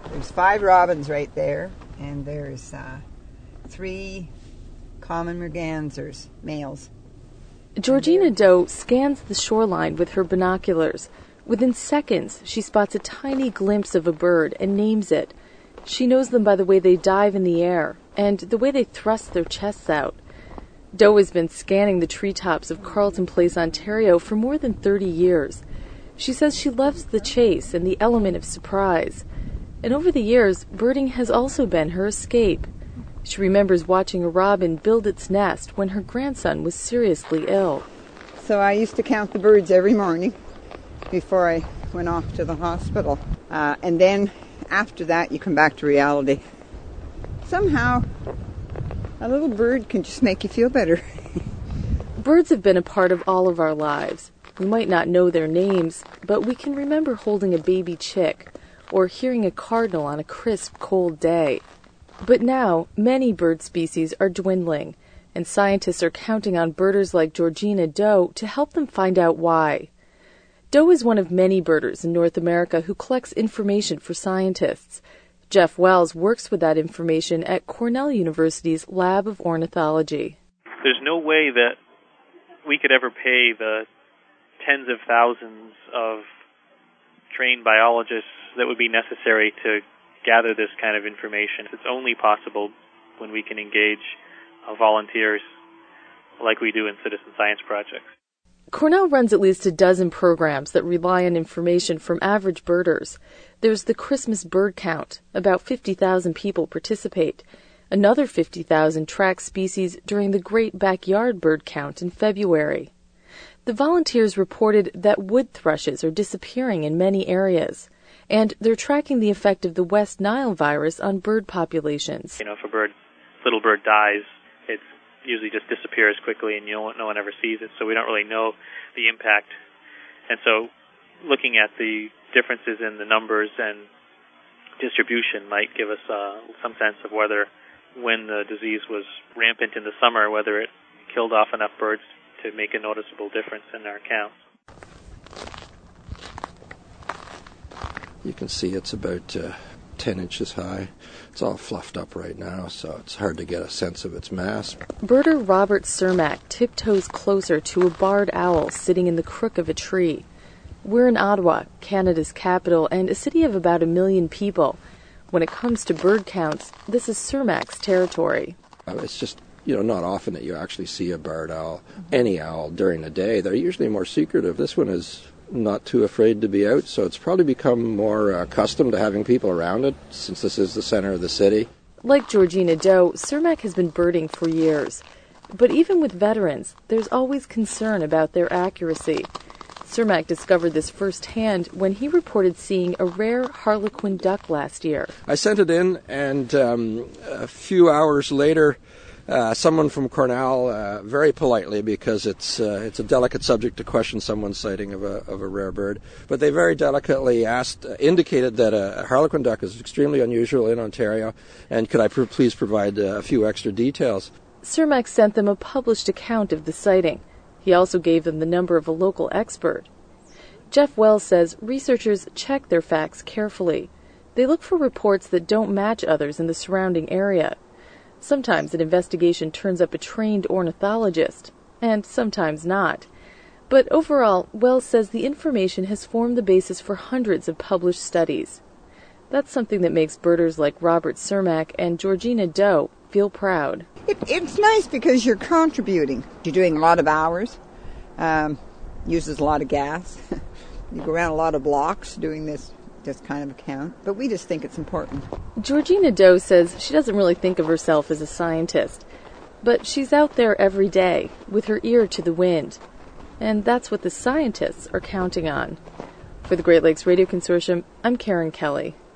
There's 5 robins right there, and there's 3 common mergansers, males. Georgina Doe scans the shoreline with her binoculars. Within seconds, she spots a tiny glimpse of a bird and names it. She knows them by the way they dive in the air and the way they thrust their chests out. Doe has been scanning the treetops of Carleton Place, Ontario for more than 30 years. She says she loves the chase and the element of surprise. And over the years, birding has also been her escape. She remembers watching a robin build its nest when her grandson was seriously ill. So I used to count the birds every morning before I went off to the hospital. And then after that, you come back to reality. Somehow, a little bird can just make you feel better. Birds have been a part of all of our lives. We might not know their names, but we can remember holding a baby chick or hearing a cardinal on a crisp, cold day. But now, many bird species are dwindling, and scientists are counting on birders like Georgina Doe to help them find out why. Doe is one of many birders in North America who collects information for scientists. Jeff Wells works with that information at Cornell University's Lab of Ornithology. There's no way that we could ever pay the tens of thousands of trained biologists that would be necessary to gather this kind of information. It's only possible when we can engage volunteers like we do in citizen science projects. Cornell runs at least a dozen programs that rely on information from average birders. There's the Christmas bird count. About 50,000 people participate. Another 50,000 track species during the Great Backyard Bird Count in February. The volunteers reported that wood thrushes are disappearing in many areas, and they're tracking the effect of the West Nile virus on bird populations. If a little bird dies, it usually just disappears quickly and no one ever sees it, so we don't really know the impact. And so looking at the differences in the numbers and distribution might give us some sense of whether, when the disease was rampant in the summer, whether it killed off enough birds to make a noticeable difference in our counts. You can see it's about 10 inches high. It's all fluffed up right now, so it's hard to get a sense of its mass. Birder Robert Cermak tiptoes closer to a barred owl sitting in the crook of a tree. We're in Ottawa, Canada's capital, and a city of about 1 million people. When it comes to bird counts, this is Cermak's territory. It's just, not often that you actually see a barred owl, any owl, during the day. They're usually more secretive. This one is not too afraid to be out, so it's probably become more accustomed to having people around it, since this is the center of the city. Like Georgina Doe, Cermak has been birding for years. But even with veterans, there's always concern about their accuracy. Cermak discovered this firsthand when he reported seeing a rare harlequin duck last year. I sent it in, and a few hours later, someone from Cornell, very politely, because it's a delicate subject to question someone's sighting of a rare bird, but they very delicately indicated that a harlequin duck is extremely unusual in Ontario, and could I please provide a few extra details. Cermak sent them a published account of the sighting. He also gave them the number of a local expert. Jeff Wells says researchers check their facts carefully. They look for reports that don't match others in the surrounding area. Sometimes an investigation turns up a trained ornithologist, and sometimes not. But overall, Wells says the information has formed the basis for hundreds of published studies. That's something that makes birders like Robert Cermak and Georgina Doe feel proud. It's nice because you're contributing. You're doing a lot of hours, uses a lot of gas. You go around a lot of blocks doing this kind of account, but we just think it's important. Georgina Doe says she doesn't really think of herself as a scientist, but she's out there every day with her ear to the wind, and that's what the scientists are counting on. For the Great Lakes Radio Consortium, I'm Karen Kelly.